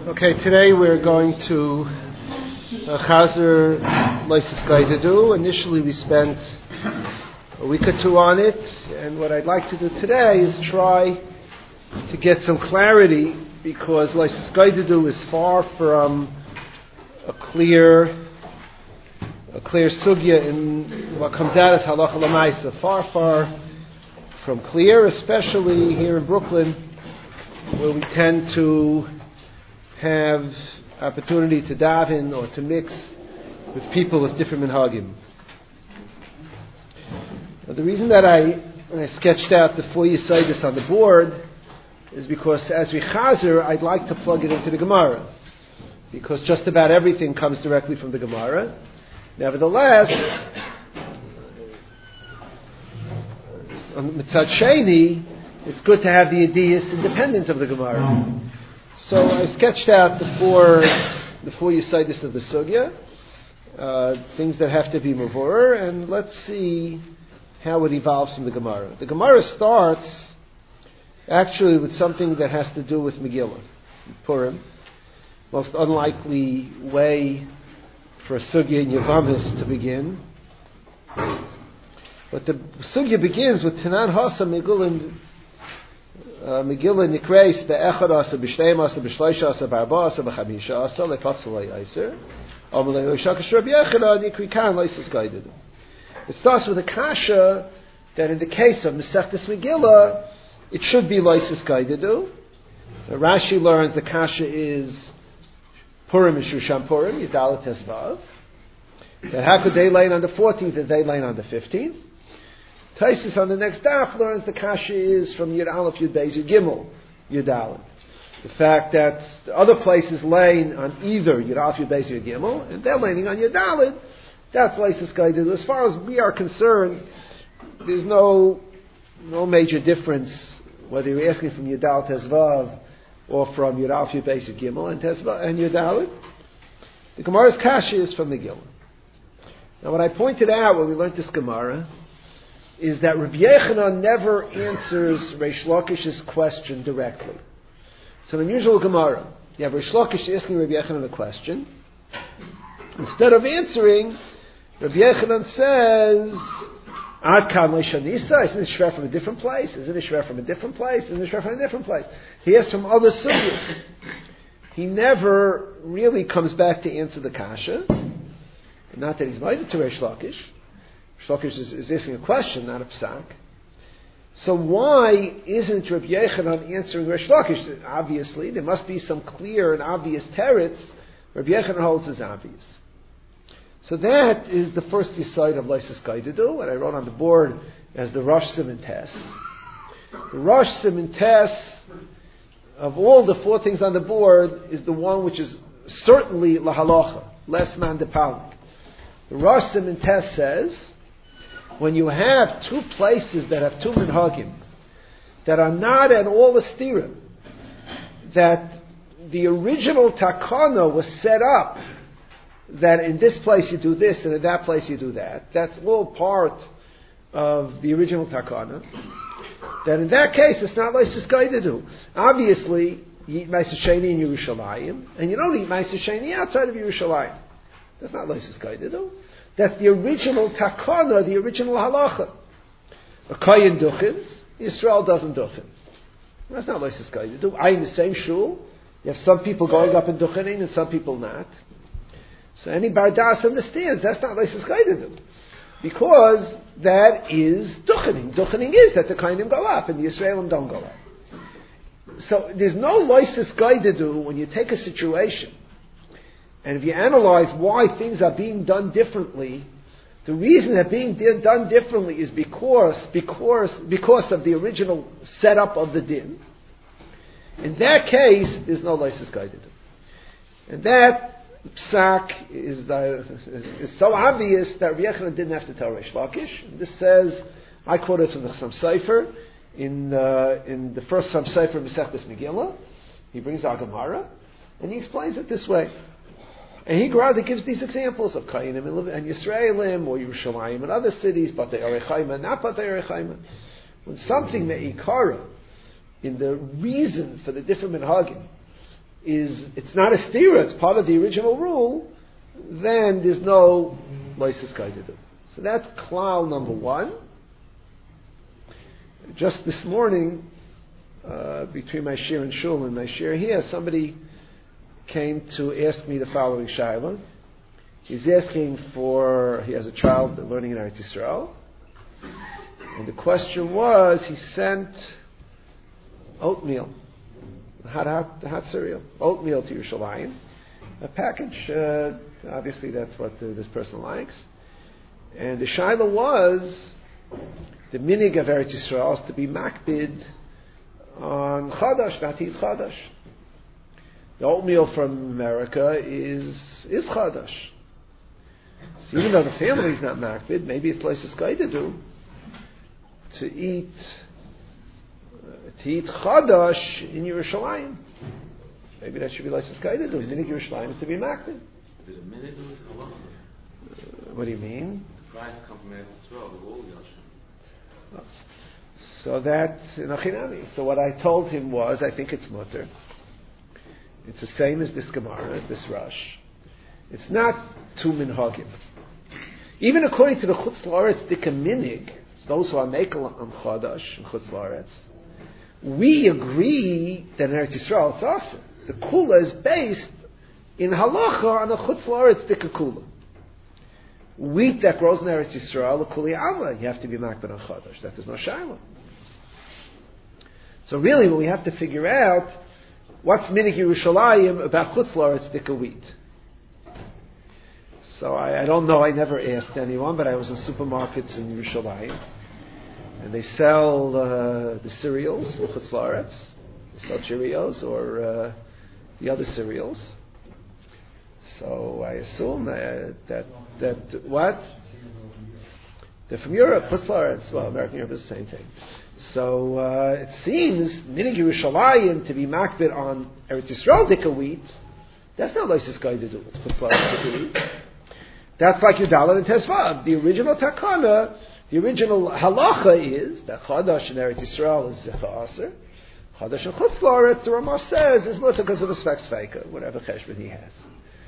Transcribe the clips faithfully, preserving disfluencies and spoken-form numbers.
Okay, today we're going to uh, Chazer Leisus Gaidadu. Initially we spent a week or two on it, and what I'd like to do today is try to get some clarity, because Leisus Gaidadu is far from a clear a clear sugya in what comes out as halacha l'maisa, far far from clear, especially here in Brooklyn, where we tend to have opportunity to daven or to mix with people with different minhagim. Now, the reason that I, I sketched out the four Yisaitis on the board is because as we chazer, I'd like to plug it into the Gemara, because just about everything comes directly from the Gemara. Nevertheless, on Mitzad Sheni, it's good to have the ideas independent of the Gemara. So I sketched out the four the four Yisaitis of the Sugya, uh, things that have to be Mavur, and let's see how it evolves from the Gemara. The Gemara starts actually with something that has to do with Megillah, Purim. Most unlikely way for a Sugya in Yavamis to begin. But the Sugya begins with Tanan Hasa Megillah Megillah Nikreis be'echad asa b'shteim asa b'shleisha asa b'arba asa b'chamisha asa lefatzalei eiser amalei oishakash Rabbi Yechida nikri kan leisus gaidadu. It starts with a kasha that in the case of Masechtas Megillah it should be leisus gaidadu. Rashi learns the kasha is Purim is Shushan Purim Ydalet Tesvav. That how could they lay on the fourteenth and they lay on the fifteenth? Taisus on the next daf learns the kasha is from Yud Aleph Yud Beis Yud Gimel Yud Aleph. The fact that the other places laying on either Yud Aleph Yud Beis Yud Gimel and they're laying on Yud Aleph, that's Leisus Gaidadu. As far as we are concerned, there's no no major difference whether you're asking from Yud Aleph Tesvav or from Yud Aleph Yud Beis Yud Gimel and Tesvav and Yud Aleph. The Gemara's kasha is from Megillah. Now, what I pointed out when we learned this Gemara is that Rabbi Yochanan never answers Reish Lakish's question directly. It's an unusual Gemara. You have Reish Lakish asking Rabbi Yochanan a question. Instead of answering, Rabbi Yochanan says, Ad kan leishanisa, isn't it shver from a different place? Isn't it shver from a different place? Isn't it shver from a different place? He asks from other sugyas. He never really comes back to answer the kasha. Not that he's invited to Reish Lakish. Shlokish is, is asking a question, not a psak. So why isn't Rabbi Yochanan answering Reish Lakish? Obviously, there must be some clear and obvious teretz. Rabbi Yochanan holds is obvious. So that is the first side of Leisus Gaidadu, what I wrote on the board as the Rosh Siman Tes. The Rosh Siman Tes, of all the four things on the board, is the one which is certainly lahalacha, less man de palik. The Rosh Siman Tes says, when you have two places that have two minhagim that are not at all a stira, that the original takana was set up that in this place you do this and in that place you do that, that's all part of the original takana, that in that case it's not Leisus Gaidadu. Obviously, you eat Ma'aser Sheni in Yerushalayim, and you don't eat Ma'aser Sheni outside of Yerushalayim. That's not Leisus Gaidadu. That's the original takana, the original halacha. A kayin duchins, Yisrael doesn't duchin. That's not Leisus Gaidadu. I in the same shul, you have some people going up and duchening and some people not. So any bar das understands that's not Leisus Gaidadu, because that is duchening. Duchening is that the kainim go up and the Yisraelim don't go up. So there's no Leisus Gaidadu when you take a situation. And if you analyze why things are being done differently, the reason they're being di- done differently is because, because, because of the original setup of the din. In that case, there's no Leisus Gaidadu. And that psak is, uh, is, is so obvious that Rabbi Yochanan didn't have to tell Reish Lakish. And this says, I quote it from the Chassam Sofer, in, uh, in the first Chassam Sofer of Masechtas Megillah. He brings our Gemara, and he explains it this way. And he rather gives these examples of Kainim and Yisraelim or Yerushalayim and other cities, but they are Echaima, not but they are Echaima. When something me'ikara in the reason for the different minhagim is, it's not a stira, it's part of the original rule, then there's no Leisis Kaididu. So that's klal number one. Just this morning, uh, between my shir and shul and my shir here, somebody came to ask me the following shayla. He's asking for, he has a child learning in Eretz Yisrael, and the question was, he sent oatmeal, hot, hot, hot cereal, oatmeal to Yerushalayim, a package, uh, obviously that's what the, this person likes, and the shayla was, the minig of Eretz Yisrael is to be makbid on Chadash, not to eat Chadash. The oatmeal from America is is Chadash. So even though the family is not makbid, maybe it's Leisis Kaididu to eat uh, to eat Chadash in Yerushalayim. Maybe that should be Leisis Kaididu. Minig Yerushalayim is to be makbid. Is it a minute or is it a lot? Uh, what do you mean? The price comes from Eretz Yisrael, the whole Yashin. So that, Nachinami. So what I told him was, I think it's mutter. It's the same as this Gemara, as this Rush. It's not two minhagim. Even according to the Chutz La'aretz Dika Minig, those who are makel on Chadash and Chutz La'aretz, we agree that in Eretz Yisrael it's awesome. The Kula is based in halacha on the Chutz La'aretz Dika Kula. Wheat that grows in Eretz Yisrael, the Kuli Amma, you have to be makbid on Chadash. That is no shayla. So really, what we have to figure out, what's minig Yerushalayim about Chutz La'aretz Dika wheat? So I, I don't know. I never asked anyone, but I was in supermarkets in Yerushalayim, and they sell uh, the cereals, Chutz La'aretz. They sell Cheerios or uh, the other cereals. So I assume uh, that that what they're from Europe, Chutz La'aretz. Well, American Europe is the same thing. So uh, it seems minig Yerushalayim to be makbid on Eretz Yisrael Dika wheat. That's not Leisis Kaididu. It's Chutz La'aretz Dika wheat. That's like Yudalan and Tesvav. The original takana, the original halacha is that Chadash in Eretz Yisrael is Zecha Aser. Chadash and Chutz La'aretz, the Ramah says, is mutter because of a Svek Sveika, whatever cheshbon he has.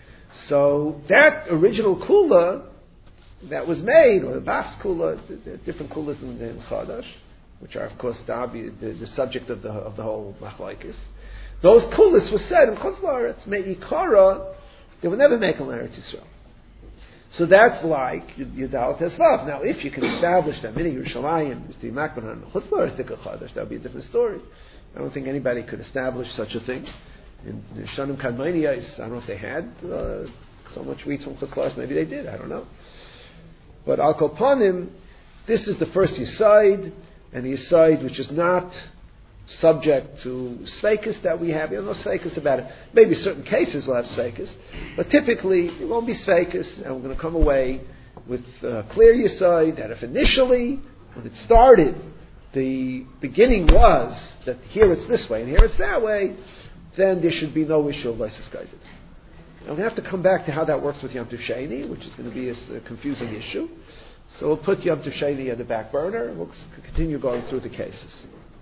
So that original kula that was made, or the Bas kula, the, the different kulas in, in Chadash, which are of course the, the, the subject of the of the whole machlokes, those kulas were said in Chutz La'aretz, Me'ikara, they would never make an Eretz Yisrael. So that's like Yudal Tesvav. Now, if you can establish that minig Yerushalayim is the makbid on Chutz La'aretz Dika Chadash, that would be a different story. I don't think anybody could establish such a thing. In the Shanim Kadmoniyos, I don't know if they had uh, so much wheat from Chutz La'aretz. Maybe they did. I don't know. But Al Kol Panim, this is the first Yesod, and the Yesod which is not subject to Sveikus that we have. You know, no Sveikus about it. Maybe certain cases will have Sveikus, but typically it won't be Sveikus, and we're going to come away with uh, clear Yesod that if initially, when it started, the beginning was that here it's this way and here it's that way, then there should be no issue of Leisis Kaididu. Now we have to come back to how that works with Yom Tov Sheni, which is going to be a, a confusing issue. So we'll put Yom Tov Sheni on the back burner, and we'll continue going through the cases.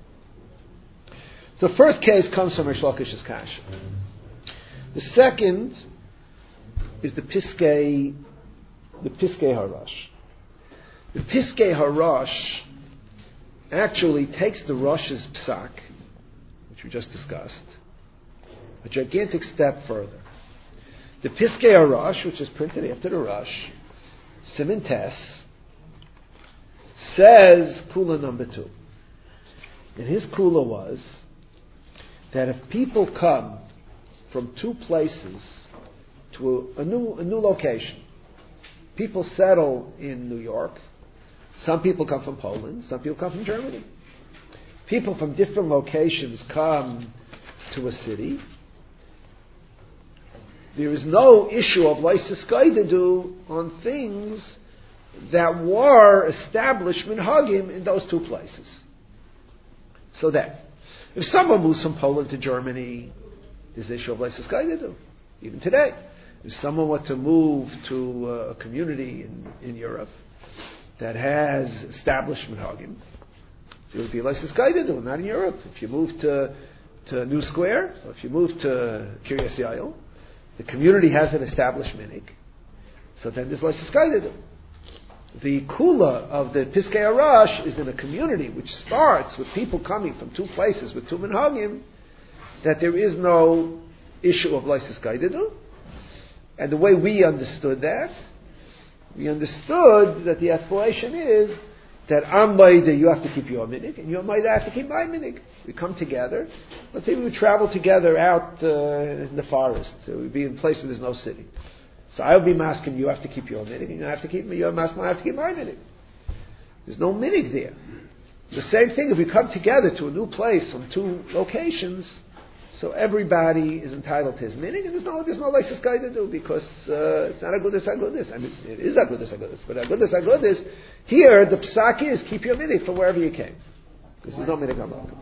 So the first case comes from Rish Lakish's Kasha. The second is the Piskei, the Piskei Harash. The Piskei Harash actually takes the Rosh's Psak, which we just discussed, a gigantic step further. The Piskei Harash, which is printed after the Rush, Siman Tes, says Kula number two. And his Kula was that if people come from two places to a, a new a new location, people settle in New York, some people come from Poland, some people come from Germany. People from different locations come to a city. There is no issue of Leisis Kaididu on things that were established minhagim in those two places. So that if someone moves from Poland to Germany, there's the issue of Leisis Kaididu. Even today, if someone were to move to a community in, in Europe that has established minhagim, there would be Leisis Kaididu, not in Europe. If you move to to New Square, or if you move to Kiryas Yael, the community has an established minig. So then there's Leisis Gaididu. The kula of the Piskei Arash is in a community which starts with people coming from two places with two minhagim, that there is no issue of Leisis Gaididu. And the way we understood that, we understood that the explanation is that I'm Maida, you have to keep your minig, and your Maida, I have to keep my minig. We come together. Let's say we would travel together out uh, in the forest. Uh, we'd be in a place where there's no city. So I would be masking, you have to keep your minig, and you have to keep your masking, I have to keep my minig. There's no minig there. The same thing if we come together to a new place from two locations, so everybody is entitled to his minig, and there's no there's no Leisis Gaididu because uh, it's not a goodness, a goodness. I mean, it is a goodness, a goodness, but a goodness, a goodness. Here, the psak is keep your minig from wherever you came. Because there's no minig on that.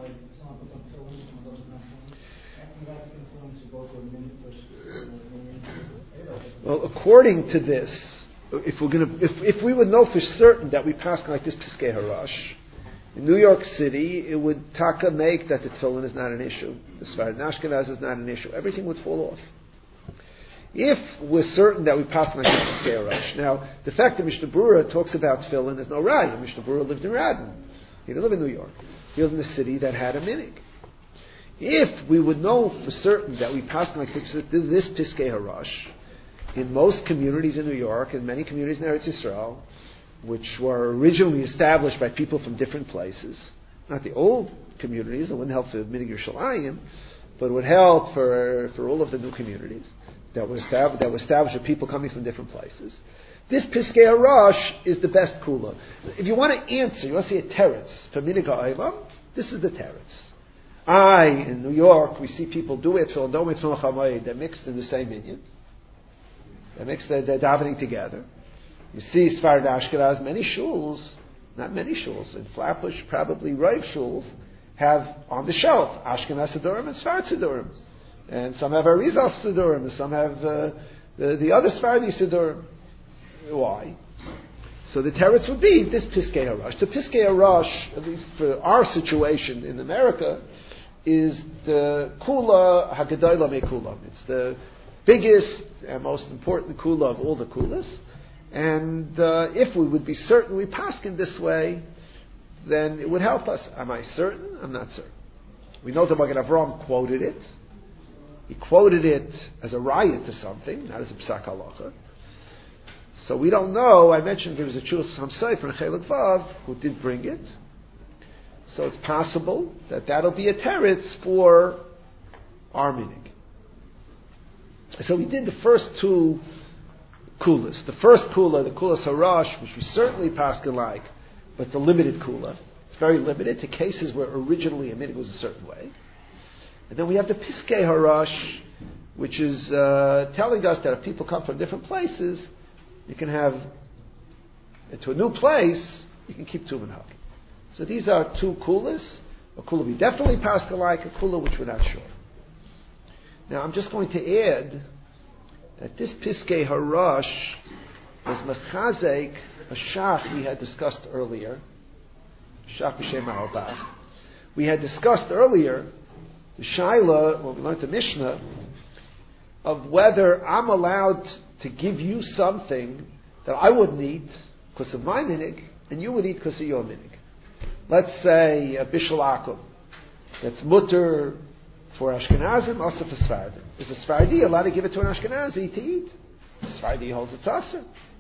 Well, according to this, if we're going to, if, if we would know for certain that we pass like this Piskei Harash, in New York City, it would taka make that the tefillin is not an issue. The Sfarad Ashkenaz is not an issue. Everything would fall off. If we're certain that we pass like this Piskei Harash. Now, the fact that Mishnah Berurah talks about tefillin is no right. Mishnah Berurah lived in Radin. He didn't live in New York. He lived in a city that had a minig. If we would know for certain that we pass like this, this Piskei Harash, in most communities in New York and many communities in Eretz Yisrael, which were originally established by people from different places, not the old communities, it wouldn't help for Minig Yerushalayim, but it would help for, for all of the new communities that were established, that were established with people coming from different places. This Piskei Harash is the best kula. If you want to answer, you want to see a teretz for Minig HaOlam, this is the teretz. I, in New York, we see people do it, don't do it, they're mixed in the same minyan. They're mixed, they're, they're davening together. You see Sfarad Ashkenaz, many shuls, not many shuls, in Flatbush, probably Rav shuls, have on the shelf Ashkenaz Sidurim and Sfarad Sidurim. And some have Arizal Sidurim, and some have uh, the, the other Sfaradi Sidurim. Why? So the teretz would be this Piskei Harash. The Piskei Harash, at least for our situation in America, is the Kula Hagedayla Me Kulam. It's the biggest and most important kula of all the kulas. And uh, if we would be certain we paskin this way, then it would help us. Am I certain? I'm not certain. We know that Magen Avraham quoted it. He quoted it as a riot to something, not as a psak halacha. So we don't know. I mentioned there was a Chus Hamsay from Chelik Vav who did bring it. So it's possible that that'll be a teretz for our minig. So we did the first two kulas. The first kula, the kulas harash, which we certainly paskin like, but it's a limited kula. It's very limited to cases where originally a minig was a certain way. And then we have the Piskei Harash, which is uh, telling us that if people come from different places, you can have, into a new place, you can keep two minhag. So these are two kulas. A kula we definitely paskin like, a kula which we're not sure. Now I'm just going to add that this Piskei Harash is mechazek a shach we had discussed earlier. Shach b'shem ha'obach. We had discussed earlier the shaila, when we learned the Mishnah, of whether I'm allowed to give you something that I wouldn't eat because of my minig, and you would eat because of your minig. Let's say a bishul akum that's mutter for Ashkenazim, also for Sfardim. Is a Sfardi allowed to give it to an Ashkenazi to eat? The Sfardi holds it's aser.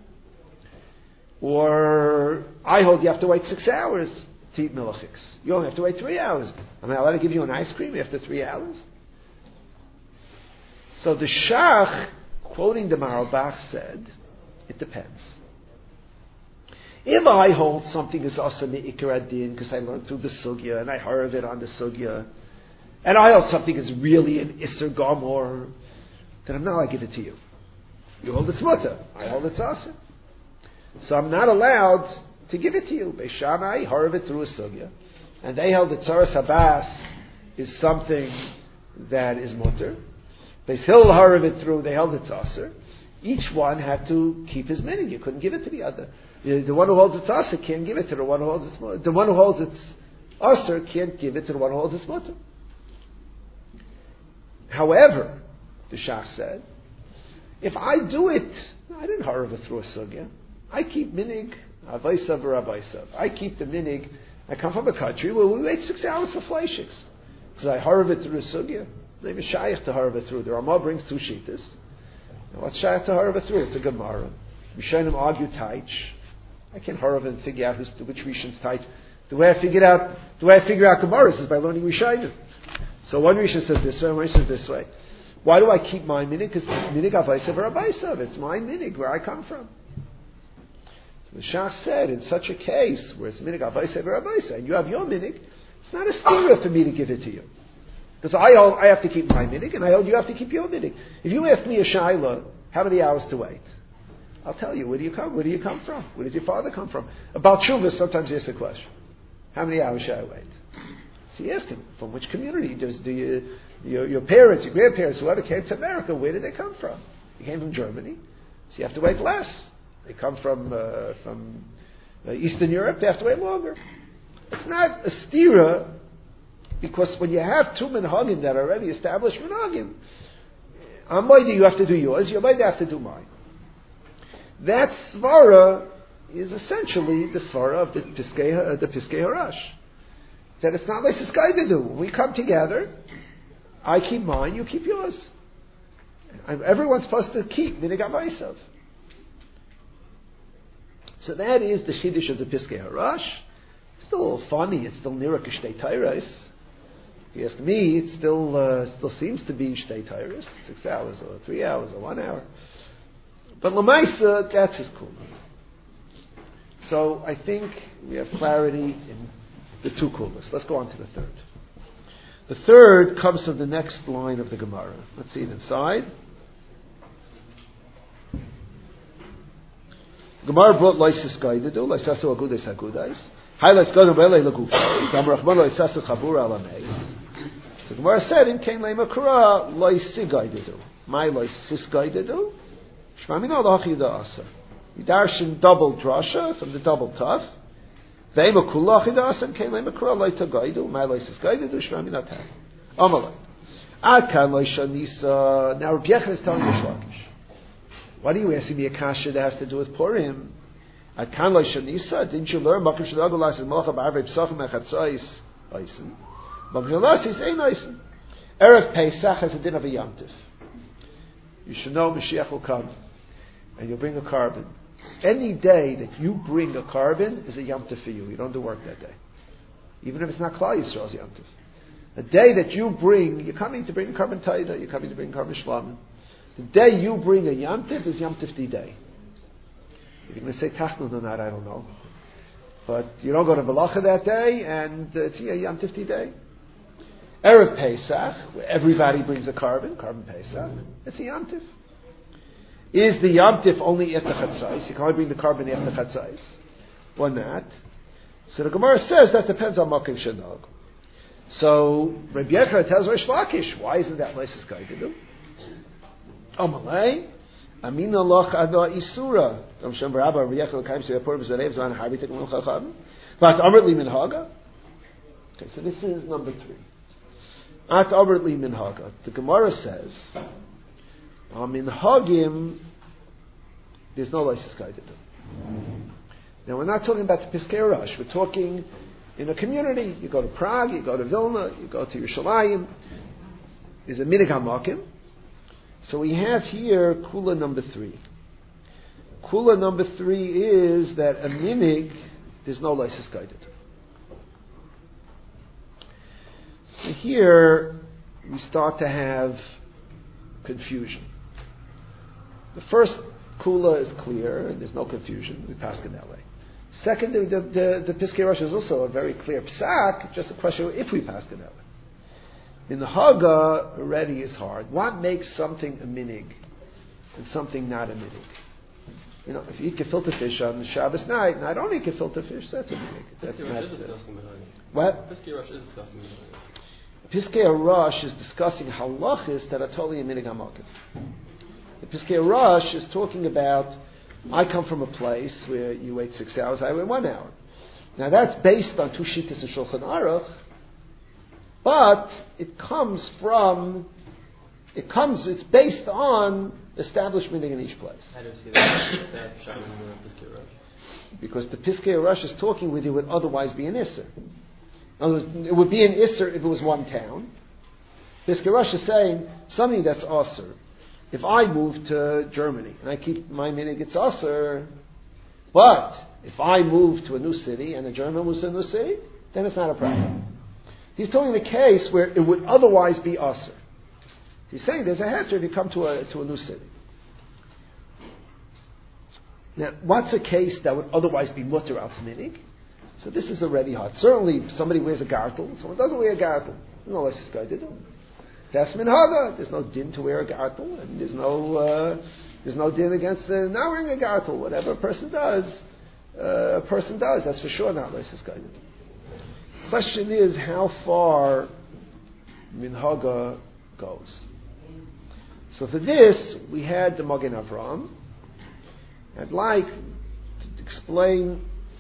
Or I hold you have to wait six hours to eat milchiks. You only have to wait three hours. Am I allowed to give you an ice cream after three hours? So the Shach, quoting the Maralbach, said, it depends. If I hold something as asa me'ikar adin, because I learned through the sugya, and I heard of it on the sugya, and I hold something is really an Isser Gomor, then I'm not allowed to give it to you. You hold it's mutter. I hold it's Aser. So I'm not allowed to give it to you. Beis Shammai heard of it through a sugya, and they held that Tzaras Habas is something that is mutter. Beis Hillel heard of it through, they held it's Aser. Each one had to keep his minig. You couldn't give it to the other. The one who holds it's Aser can't give it to the one who holds it's mutter. The one who holds it's Aser can't give it to the one who holds it's mutter. However, the Shach said, if I do it, I didn't harav it through a sugya. I keep minig, avaisav or avaisav. I keep the minig. I come from a country where we wait six hours for fleishiks. Because I harav it through a sugya. They even shaykh to harav it through. The Ramah brings two shittas. Now what's shaykh to harav it through? It's a Gemara. Rishonim argue taich. I can't harav and figure out who's, which Rishon's taich. The way I figured out, the way I figure out Gemaras is by learning Rishonim. So one Rishon says this way, one Rishon says this way. Why do I keep my minig? Because it's minig avaisav or avaisav. It's my minig where I come from. So the Shach said, in such a case where it's minig avaisav or avaisav, and you have your minig, it's not a stira for me to give it to you. Because I hold, I have to keep my minig, and I hold you have to keep your minig. If you ask me a shaila, how many hours to wait? I'll tell you, where do you come? Where do you come from? Where does your father come from? About Shuvah, sometimes you ask a question. How many hours should I wait? So you ask him, from which community does do you, your, your parents, your grandparents, whoever came to America, where did they come from? They came from Germany, so you have to wait less. They come from uh, from uh, Eastern Europe, they have to wait longer. It's not a stira, because when you have two minhagim that are already established minhagim, on Moedah you have to do yours, your Moedah have to do mine. That svara is essentially the svara of the Piskei, uh, the Piskei Harash. That it's not like this guy to do. When we come together, I keep mine, you keep yours. I'm, everyone's supposed to keep minig avaisav. So that is the chiddush of the Piskei Harash. It's still a little funny. It's still nira k'shtei tairos. If you ask me, it still uh, still seems to be shtei tairos, six hours or three hours or one hour. But l'maisa, that's his cool. So I think we have clarity in the two kulas. Let's go on to the third. The third comes from the next line of the Gemara. Let's see it inside. Gemara brought loisis gaidedu, loisasu agudes agudais. Highlights gadol vele lagufay. Gamar achman loisasu chabur alameis. So Gemara said in Kain Leimakura loisi gaidedu. My loisis gaidedu. Shmamino lachi da'asa. We darshan double drasha from the double taf. Ve'ema kulachi da'asa and Kain Leimakura loita gaidu. My loisis gaidedu. Shmamino taf. Amalai. Akan loisha nisa. Now Rabbi Yechon is telling Rish Lakish. Why are you asking me a kasha that has to do with Purim? At kan lo shanisa, didn't you learn? Makim shalagulas is malacha ba'arvei psachim echatzais oisen. Makim shalagulas is ein oisen. Erev Pesach has a din of a yamtiv. You should know Mashiach will come, and you'll bring a carbon. Any day that you bring a carbon is a yamtiv for you. You don't do work that day, even if it's not Klal Yisrael's yamtiv. A day that you bring, you're coming to bring carbon taida, you're coming to bring carbon shlamim. The day you bring a yamtiv is yamtiv di day. If you're going to say tachnun or not, I don't know. But you don't go to Malacha that day, and it's a yamtiv di day. Erev Pesach, where everybody brings a carbon, carbon Pesach, it's a yamtiv. Is the yamtiv only after chatzais? You can only bring the carbon after chatzais, or not? So the Gemara says that depends on makim shenog. So Rabbi Yechon tells Rish Lakish, why isn't that Leisis guy to do? Amalei, Amina loch ada isura. Am shem Rabba Rabbi Yechon came to the purpose that Evzan Harbi took Milcha Chacham. But Amrli min Haga. Okay, so this is number three. At Amrli min Haga, the Gemara says, Amin Hagim, there's no Leisis guy to do. Now we're not talking about the Piskei Harash. We're talking in a community. You go to Prague, you go to Vilna, you go to Yerushalayim. There's a minig hamakim. So we have here kula number three. Kula number three is that a minig, there's no leisis guided. So here we start to have confusion. The first kula is clear and there's no confusion. We pass it that way. Second, the, the, the Piskei Harash is also a very clear psak, just a question of if we pass it that way. In the Haga, already is hard. What makes something a minig and something not a minig? You know, if you eat gefilte fish on Shabbos night, and I don't eat gefilte fish, that's a minig. That's not is discussing what? Piskei Harash is discussing minhagim. Piskei Harash is discussing halachis that are totally a minig hamakim. The Piskei Harash is talking about, I come from a place where you wait six hours, I wait one hour. Now that's based on two shittas of Shulchan Aruch, but it comes from it comes, it's based on establishment in each place. How do you see that? that shot in the Piskei Rosh? Because the Piskei Rosh is talking with you would otherwise be an Isser. In other words, it would be an Isser if it was one town. Piskei Rosh is saying something that's Asr. If I move to Germany and I keep my minig, it's Asr. But if I move to a new city and a German moves to a new city, then it's not a problem. He's telling the case where it would otherwise be Asr. He's saying there's a heter if you come to a to a new city. Now, what's a case that would otherwise be mutter al minig? So this is already hard. Certainly, if somebody wears a gartel, someone doesn't wear a gartel. There's no less this guy did it. That's minhaga. There's no din to wear a gartel, and there's no uh, there's no din against the not wearing a gartel. Whatever a person does, uh, a person does. That's for sure not less this guy did it. Question is how far minhaga goes. So for this, we had the Magen Avraham. I'd like to explain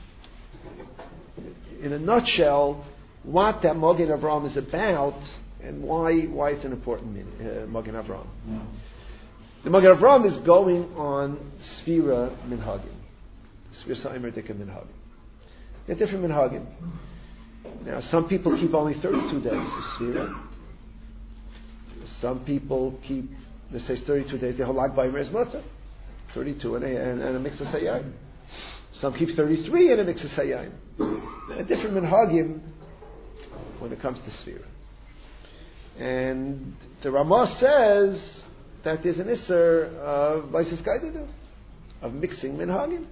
in a nutshell what that Magen Avraham is about and why why it's an important uh, Magen Avraham. The Magen Avraham is going on Sfira Minhagim. Sfira Sa'imer Dika Minhagim. They're different Minhagim. Now, some people keep only thirty-two days of Sfira. Some people keep, they say thirty-two days, they hold Lag Baimer as Mutter. thirty-two and a, and, and a mix of Sayyim. Some keep thirty-three and a mix of Sayyim. A different Minhagim when it comes to Sfira. And the Ramah says that there's an Isser of Lysis Gaididu, of mixing Minhagim.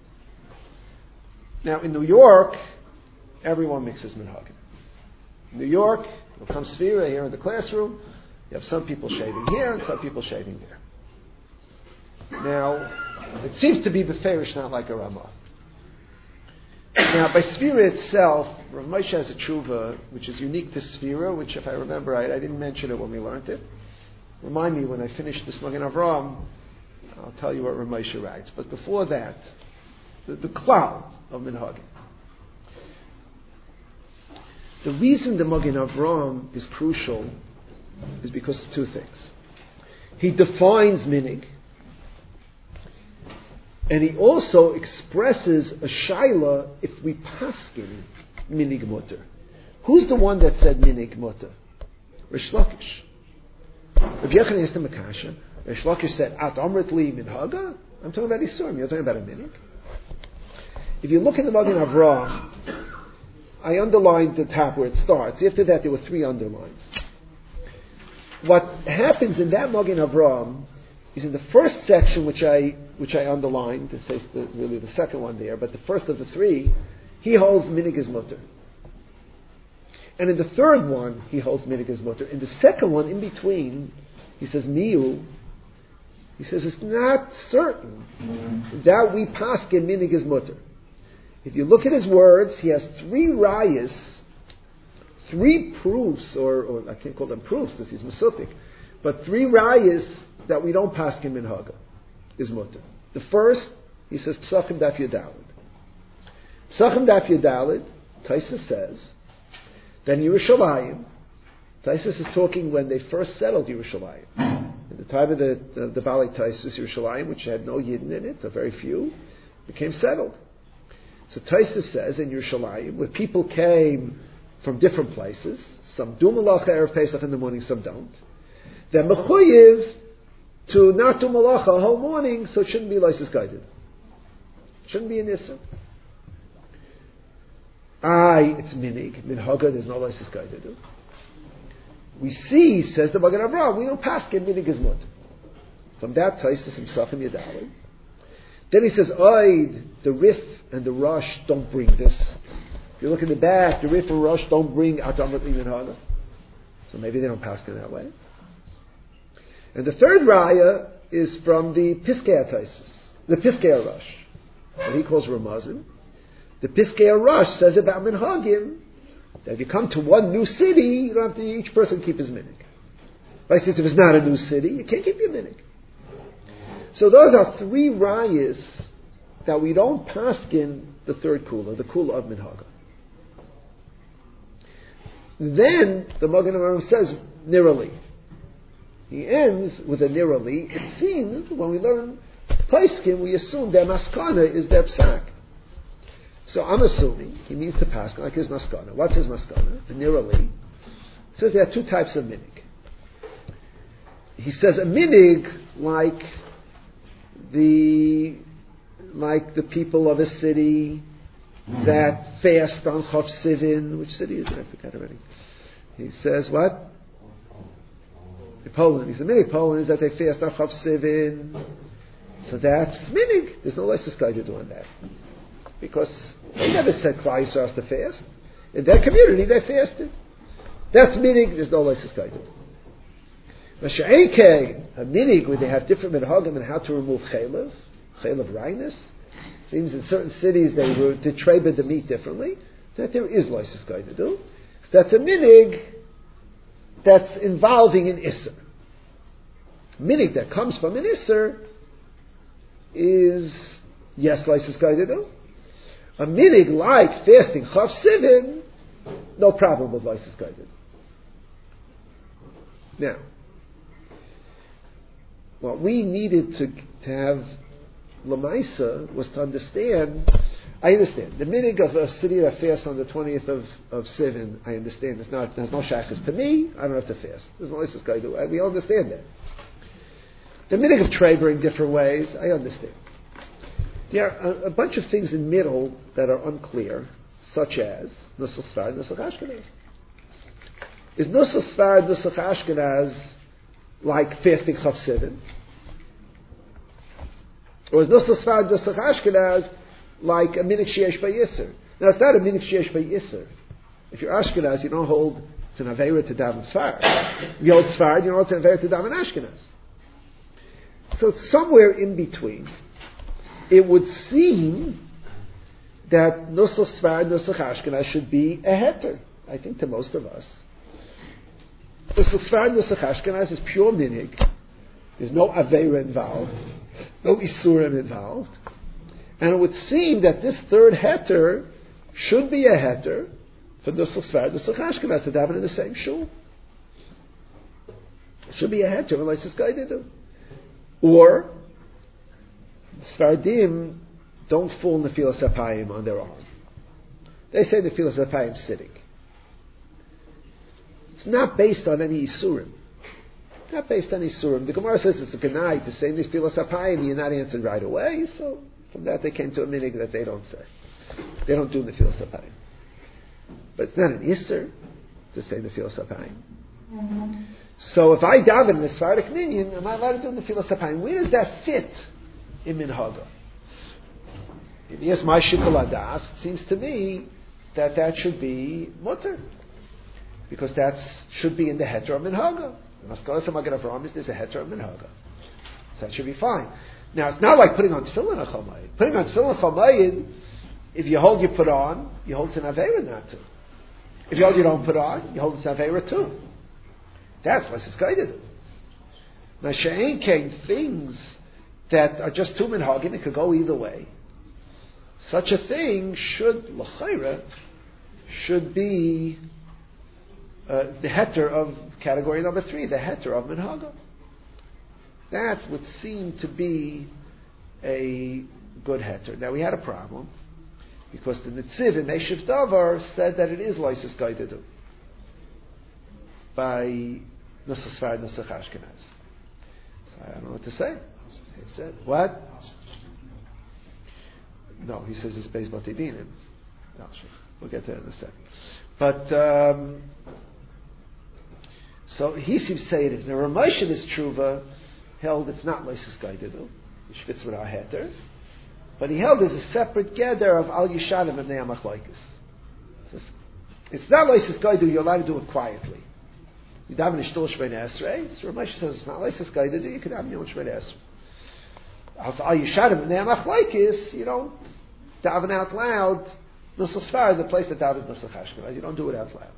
Now, in New York, everyone mixes Minhagim. In New York, it'll come Sfira here in the classroom. You have some people shaving here and some people shaving there. Now, it seems to be beferish, not like a Ramah. Now, by Sfira itself, Rav Moshe has a tshuva which is unique to Sfira, which, if I remember right, I didn't mention it when we learned it. Remind me when I finish this Magen Avraham, I'll tell you what Rav Moshe writes. But before that, the, the cloud of Minhagim. The reason the Magen Avraham is crucial is because of two things. He defines minig, and he also expresses a shaila if we paskin minig mutter. Who's the one that said minig mutter? Rish Lakish. Rav Yochanan asked him a kasha. Rish Lakish said, At amrit li minhaga? I'm talking about Isurim, you're talking about a minig. If you look in the Magen Avraham, I underlined the top where it starts. After that, there were three underlines. What happens in that Magen Avraham is in the first section, which I which I underlined. This is the, really the second one there, but the first of the three, he holds minig as mutter. And in the third one, he holds minig as mutter. In the second one, in between, he says miu. He says it's not certain that we paskin minig as mutter. If you look at his words, he has three rayas, three proofs, or, or I can't call them proofs because he's Masupik, but three rayas that we don't paskin minhaga is mutter. The first, he says, Psachim Daf Yudalid. Psachim Daf Yudalid, Taisus says, then Yerushalayim, Taisus is talking when they first settled Yerushalayim. In the time of the, the, the Balei Taisus, Yerushalayim, which had no Yidden in it, or very few, became settled. So Taisus says in Yerushalayim, where people came from different places, some do malacha erev Pesach in the morning, some don't, they're mechuyev to not do malacha a whole morning, so it shouldn't be lysis guided. It shouldn't be an issa. Aye, it's minig, minhaga, there's no lysis guided. We see, says the Magen Avraham, we don't pass get minig is mut. From that Taisus himself in Yadali. Then he says, Oid, the Rif and the Rosh don't bring this. If you look in the back, the Rif and Rosh don't bring Atamrat Minhaga. So maybe they don't pass it that way. And the third raya is from the Piskei Taisus, the Piskei Rosh, what he calls Ramazim. The Piskei Rosh says about Minhagim that if you come to one new city, you don't have to each person keep his minig. But he says if it's not a new city, you can't keep your minig. So those are three rayas that we don't paskin the third kula, the kula of Minhaga. Then the Magen Avraham says, Nirali. He ends with a nirali. It seems when we learn Paiskim, we assume their maskana is their psak. So I'm assuming he means to pass like his maskana. What's his maskana? The nirali. So there are two types of minig. He says a minig like the like the people of a city that fast on Chav Sivin. Which city is it? I forgot already. He says what? Poland. He says minig Poland is that they fast on Chav Sivin. So that's minig. There's no less guy to do on that. Because they never said Klal Yisrael has to fast. In their community they fasted. That's minig, there's no less guy to do. Masha'eke, a minig where they have different minhagim and how to remove chaylev, chaylev rhinus. Seems in certain cities they were to trade the meat differently. That there is loisus guy to do. So that's a minig that's involving an isser. Minig that comes from an isser is yes loisus guy to do. A minig like fasting chav sivin, no problem with loisus guy to do. Now, what we needed to, to have Lamaisa was to understand, I understand, the minig of a city that fasts on the twentieth of, of Sivan, I understand, it's not, there's no shachas to me, I don't have to fast. There's no this guy do. We all understand that. The minig of Traber in different ways, I understand. There are a, a bunch of things in middle that are unclear, such as Nusach Sfarad, Nusach Ashkenaz. Is Nusach Sfarad, Nusach Ashkenaz like fasting Chav Sivin? Or is Nusach Sfarad, Nusach Ashkenaz like a minig sheyesh by Yisr? Now it's not a minig sheyesh by Yisr. If you're Ashkenaz, you don't hold it's an Aveira to daven Sfarad. If you hold Sfarad, you don't hold it's an Aveira to daven Ashkenaz. So it's somewhere in between. It would seem that Nusach Sfarad, Nusach Ashkenaz should be a heter, I think, to most of us. Nusach Sfarad, Nusach Ashkenaz is pure minig. There's no Aveira involved, no Isurim involved. And it would seem that this third heter should be a heter for Nusach Sfarad, Nusach Ashkenaz to daven in the same shul. It should be a heter, unless this guy did it. Or Sfardim don't fall in the Nefilas Apayim on their own. They say the Nefilas Apayim sitting. It's not based on any Isurim. Not based on Isurim. The Gemara says it's a Ganai to say Nefilas Apayim, you're not answered right away, so from that they came to a minig that they don't say. They don't do Nefilas Apayim. But it's not an Isser to say Nefilas Apayim. Mm-hmm. So if I daven in the Sephardic minyan, am I allowed to do Nefilas Apayim? Where does that fit in Minhaga? Yes, my Shikol Adas, it seems to me that that should be mutter. Because that should be in the Heter of Minhaga. The Maskalas HaMagen Avraham is there's a Heter of Minhaga. So that should be fine. Now, it's not like putting on Tefillin a Chomayid. Putting on Tefillin a Chomayid, if you hold you put on, you hold it's an Aveira not to. If you hold you don't put on, you hold it's an Aveira too. That's what it's going to do. Now, She'ein came things that are just two minhagim, it could go either way. Such a thing should, l'chayra, should be uh, the heter of category number three, the heter of minhagim. That would seem to be a good heter. Now, we had a problem, because the Netziv in Meshiv Davar said that it is loisus gaidedu by Nusach Sfarad, Nusach Ashkenaz. So I don't know what to say. He said, what? No, he says it's based on Batidinim. No, we'll get there in a second. But, um, so he seems to say it is. Now, Ramoshin is Truva, held it's not Leisis Gaididu, which fits with our heter, but he held there's a separate gather of Al Yishanim and Ne'amach Laikis. It's not Leisis Gaididu, you're allowed to do it quietly. You daven Ishtul Shmein Esrei, so Ramesh says it's not Leisis Gaididu, you can daven Yom Shmein Esrei. Al Yishanim and Ne'amach Laikis, you don't daven out loud. Nusach Sfarad, the place that davens Nusach Ashkenaz, you don't do it out loud.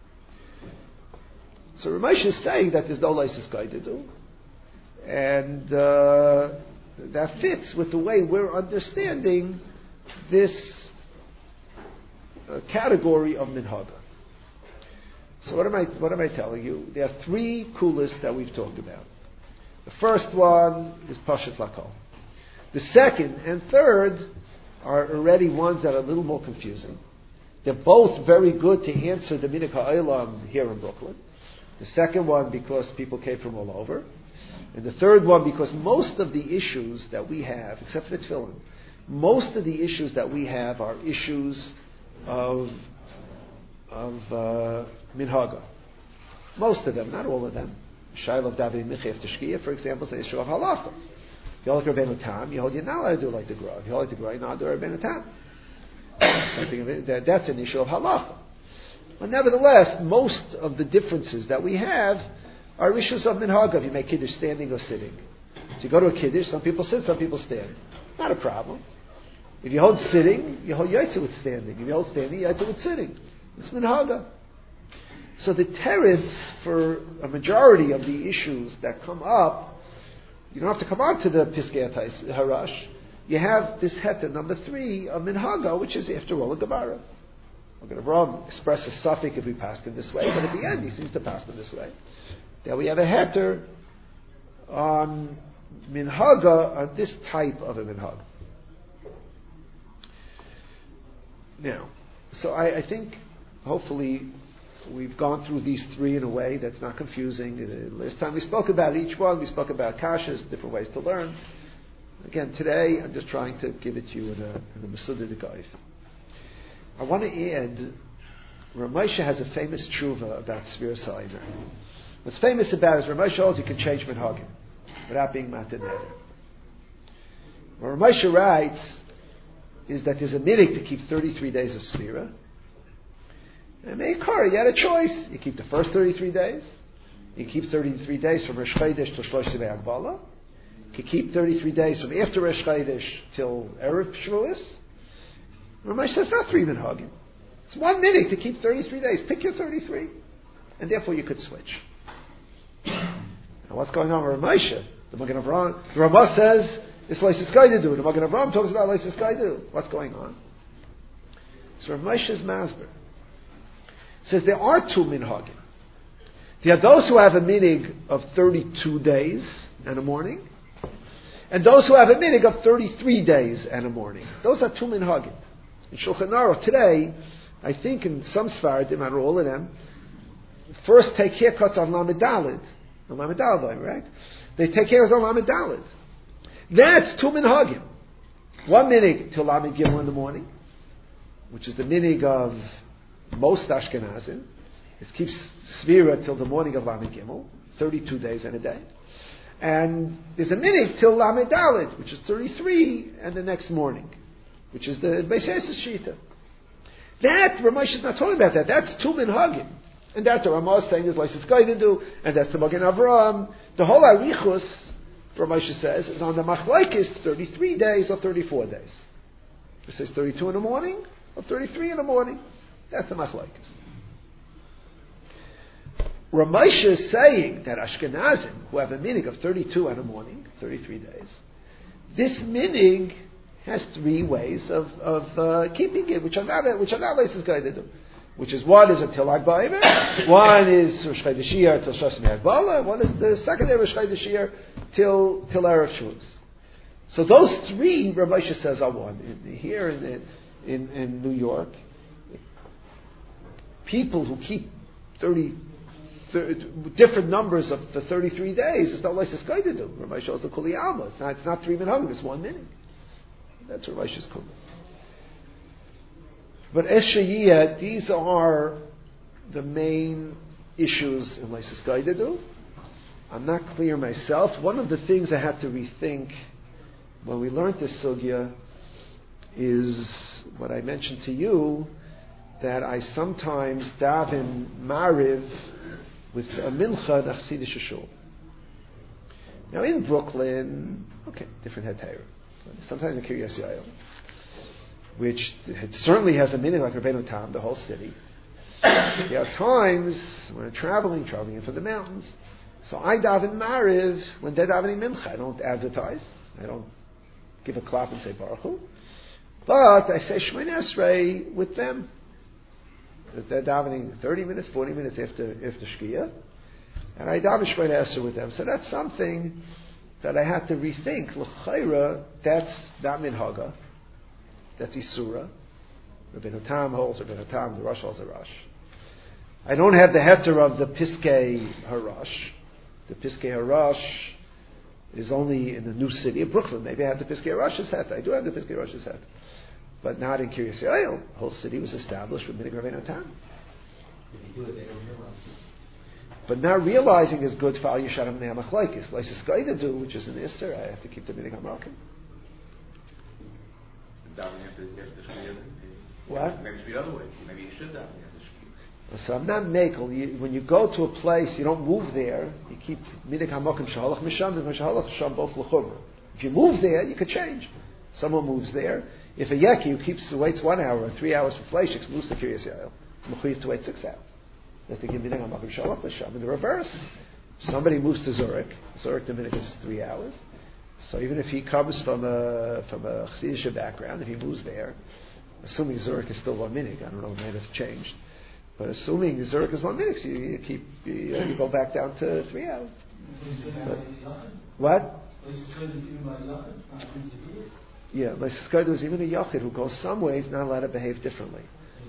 So Ramesh is saying that there's no Leisis Gaididu, and uh, that fits with the way we're understanding this uh, category of minhaga. So what am I what am I telling you? There are three kulas that we've talked about. The first one is Pashat Lakol. The second and third are already ones that are a little more confusing. They're both very good to answer the Minik HaOlam here in Brooklyn. The second one because people came from all over. And the third one because most of the issues that we have, except for the Tefillin, most of the issues that we have are issues of of uh, Minhaga. Most of them, not all of them. Shail of David Michef Teshkiya, for example, is the issue of halacha. If you hold Rabbeinu Tam, you hold you're not allowed to do like the Gra. If you hold like the Gra, you're not allowed to do Rabbeinu Tam. Something of it, that, that's an issue of halacha. But nevertheless, most of the differences that we have are issues of minhag. If you make kiddush standing or sitting, so you go to a kiddush, some people sit, some people stand. Not a problem. If you hold sitting, you hold yaitza with standing. If you hold standing, yaitza with sitting. It's minhaga. So the teretz for a majority of the issues that come up, you don't have to come on to the Piskei Harash. You have this heter number three of minhaga, which is after all a Gemara. We're going to Avraham express a suffix if we pass it this way, but at the end he seems to pass it this way. Then we have a heter on minhaga, on this type of a minhag. Now, so I, I think hopefully we've gone through these three in a way that's not confusing. Uh, last time we spoke about each one, we spoke about kashas, different ways to learn. Again, today I'm just trying to give it to you in a, in a Masuda Degaif. I want to add, Ramesha has a famous tshuva about Sviras HaOmer. What's famous about it is Ramesha holds you can change minhagim without being matin neder. What Ramesha writes is that there's a minig to keep thirty-three days of Svira. And Meikar, you had a choice. You keep the first thirty-three days. You keep thirty-three days from Rosh Chodesh till Shlosh Tzivei Agbala. You keep thirty-three days from after Rosh Chodesh till Erev Shavuos. Ramesh says not three minhagim. It's one minute to keep thirty-three days. Pick your thirty-three. And therefore you could switch. Now what's going on with Ramesh? The Magen Avraham, the Ramah says, it's Leisis Gaidu. The Magen Avraham talks about Leisis Gaidu. What's going on? So Ramesh's Masber says there are two minhagim. There are those who have a minig of thirty-two days and a morning, and those who have a minig of thirty-three days and a morning. Those are two minhagim. In Shulchan Aruch today, I think in some Sfaradim, and all of them, first take haircuts on Lamed Daled. On Lamed Daled, right? They take haircuts on Lamed Daled. That's two minhagim. One minig till Lamed Gimel in the morning, which is the minig of most Ashkenazim. It keeps Svira till the morning of Lamed Gimel, thirty-two days and a day. And there's a minig till Lamed Daled, which is thirty-three, and the next morning, which is the Beis Yosef Shita. That, Ramesh is not talking about that. That's two minhagim. And that the Ramah is saying is Leisis Gaidu, and that's the Magen Avraham. The whole Arichus, Ramesh says, is on the Machlaikis, thirty-three days or thirty-four days. It says thirty-two in the morning or thirty-three in the morning. That's the Machlaikis. Ramesh is saying that Ashkenazim, who have a minig of thirty-two in the morning, thirty-three days, this minig has three ways of, of uh, keeping it, which are not which are not Leisis Gaidu. Which is one is until Lag BaOmer, one is Rosh Chodesh Iyar till Shas Me'agbala, one is the second day Rosh Chodesh Iyar till till Erev Shavuos. So those three, Ramesh says, are one. In, here in, in in New York, people who keep thirty, thirty different numbers of the thirty-three days, it's not Leisis Gaidu. Ramesh holds a Kuli Alma. It's not it's not three minhagim. It's one minute. That's what Ramesh's comment. But Eshayiyah, these are the main issues in Leisis Gaidu. I'm not clear myself. One of the things I had to rethink when we learned this sugya is what I mentioned to you, that I sometimes daven Mariv with a mincha in Achsidish shul. Now in Brooklyn, okay, different hetayr. Sometimes in Kiryas Yael, which it certainly has a meaning like Rabbeinu Tam, the whole city. There are times when I'm traveling, traveling in from the mountains. So I daven Mariv when they're davening Mincha. I don't advertise. I don't give a clap and say Baruch Hu. But I say Shemini Esrei with them. They're davening thirty minutes, forty minutes after after Shkia, and I daven Shemona Esrei with them. So that's something that I had to rethink. L'chayra, that's not minhaga. That's Isura. Rabbeinu Tam holds Rabbeinu Tam, the Rosh holds the Rosh. I don't have the heter of the Piskei Harash. The Piskei Harash is only in the new city of Brooklyn. Maybe I have the Piskei Harash's heter. I do have the Piskei Harash's heter. But not in Kiryas Yoel. The whole city was established with Minig Rabbeinu Tam. But not realizing is good for Al Yisharim Ne'amach Laikis. Like Skaida do, which is an Isser, I have to keep the Minig HaMalkim. What? Maybe it should be the other way. Maybe you should daven after Shkia. So I'm not makel. You, when you go to a place, you don't move there. You keep Minig HaMalkim Shahalach Misham and Shahalach Misham both L'chumra. If you move there, you could change. Someone moves there. If a Yeki who keeps waits one hour or three hours for Fleishiks moves to Kiryas Yoel, it's mechuyev to wait six hours. That they give Minig HaMalkim Shahalach Misham. In the reverse, somebody moves to Zurich. Zurich the Minig is three hours. So even if he comes from a from a Chassidish background, if he moves there, assuming Zurich is still one minig, I don't know, it might have changed, but assuming Zurich is one minig, so you, you keep you, you go back down to three hours. But, what? Yeah, like Siskaidu is even a yachid who goes some ways not allowed to behave differently.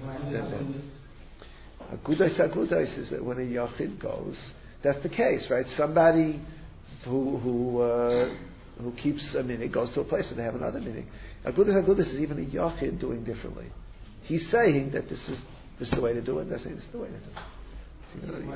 Agudais agudais is that when a yachid goes, that's the case, right? Somebody who who. Uh, who keeps a minig, goes to a place where they have another minig. Agudas Agudas is even a yachid doing differently. He's saying that this is this is the way to do it, they're saying this is the way to do it.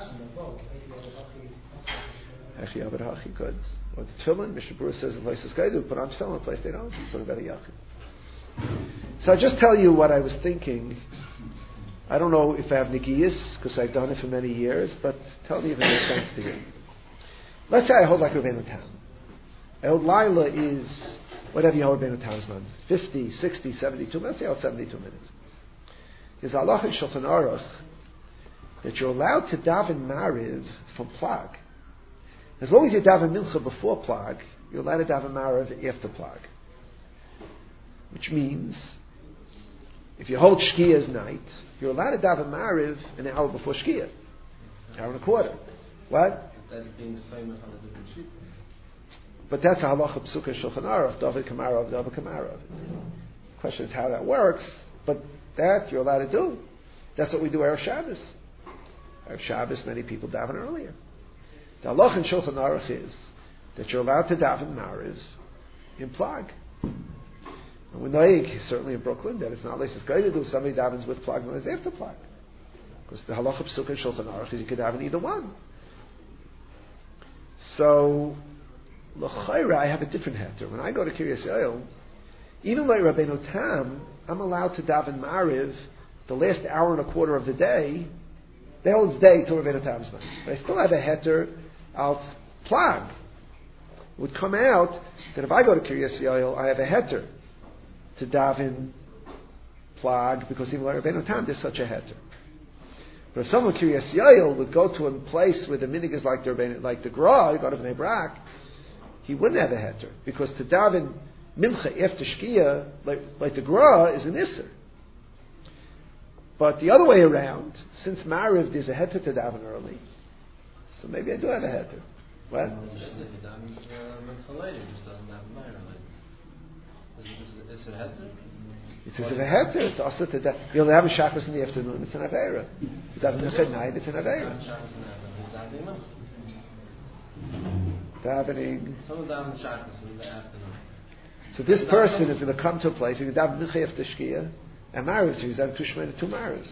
Actually, Abed Hachi could. Or the tefillin, Mishnah Berurah says in places Gaidu, put on tefillin in a place they don't. It's sort of about a yachid. So I just tell you what I was thinking. I don't know if I have nigiyas, because I've done it for many years, but tell me if it makes sense to you. Let's say I hold like Rabbeinu Tam. I hold Laila is whatever you hold Rabbeinu Tam's man, fifty, sixty, seventy-two minutes. Let's say I hold seventy-two minutes. There's Allah in Shulchan Aruch that you're allowed to daven Mariv from Plag. As long as you daven Mincha before Plag, you're allowed to daven Mariv after Plag. Which means, if you hold Shkiya's night, you're allowed to daven Mariv an hour before Shkiya, an hour and a quarter. What? That's being same on a different sheet. But that's a halacha psuka Shulchan Aruch, David Kamarov, David Kamarov. The question is how that works, but that you're allowed to do. That's what we do Erev Shabbos. Erev Shabbos, many people daven earlier. The halacha in Shulchan Aruch is that you're allowed to daven Mariv in Plag. And we know, certainly in Brooklyn, that it's not like it's going to do somebody davens with Plag and others after Plag. Because the halacha psuka in Shulchan Aruch is you could daven either one. So, l'chayra, I have a different heter. When I go to Kiryas Yoel, even like Rabbeinu Tam, I'm allowed to daven Mariv the last hour and a quarter of the day, the whole day till Rabbeinu Tam's man. But I still have a heter out Plag. It would come out that if I go to Kiryas Yoel, I have a heter to daven Plag, because even like Rabbeinu Tam, there's such a heter. But if someone Kiryas Yoel would go to a place where the minig is like the like the Gra, you go to Bnei Brak, he wouldn't have a heter, because to daven mincha after shkia, like, like the Gra, is an isser. But the other way around, since Mariv there's a heter to daven early, so maybe I do have a heter. What? It says a heter. It's also to daven. You'll have a shabbos in the afternoon. It's an avera. You daven mincha at night. It's an avera. Davening. So this person is going to come to a place and daven mincha after shkia and Mariv too. He's having two shmei two Marivs.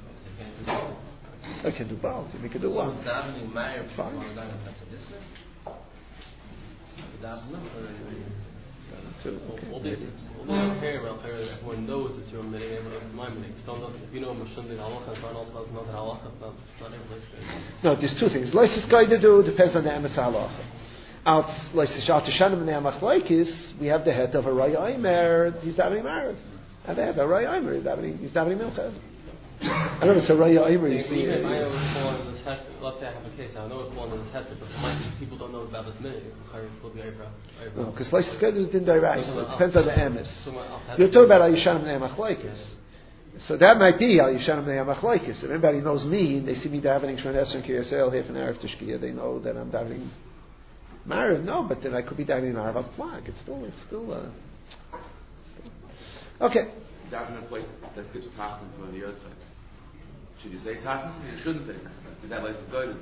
I can do both. You can do one. Fine. Two. Okay. Everyone knows it's your meeting. Everyone knows it's my meeting. If you know Mashundig halacha, it's not another halacha. It's not everybody's good. No, there's two things. Lois is going to do depends on the emes halacha. Out Lois is shal tishanim ne'amach laikis. We have the head of a Raya Aimer. He's davening Mariv. And they have a Raya Aimer. He's davening. He's davening Milcha. I don't know. It's a Raya Aimer. You see, even if I know it's falling in this head, let's say I have a case. I know it's falling in this head, but people don't know about this minute. It's still be over. No, because Lois is going to do din dairais. So it depends on the emes. You're talking about Ayishanim ne'amach laikis. So that might be Al Yishanim Ne'amachloikis. If everybody knows me, and they see me davening Shemon Esrei and Kiryas Eil, half an hour after Shkia, they know that I'm davening Marav. No, but then I could be davening Marav al Flag. It's still, it's still, uh... Okay. Davening in a place that gives Tachman from the outside. Should you say Tachman? You shouldn't say Tachman. Is that like the good?